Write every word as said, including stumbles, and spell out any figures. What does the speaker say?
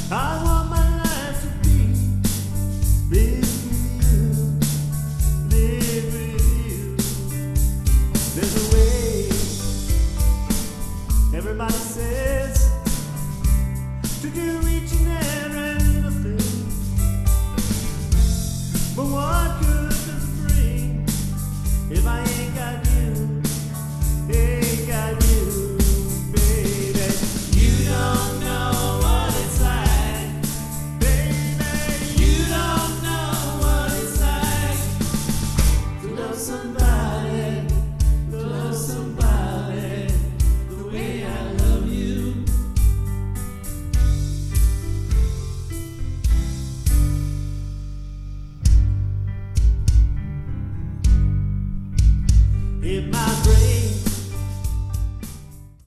I want my life to be live with you, live with you. There's a way, everybody says, to do each and every little thing. But what good does it bring if I ain't got you, ain't got you, baby? You don't know what it's like, baby. You don't know what it's like to love somebody, to love somebody the way I love you. If my brain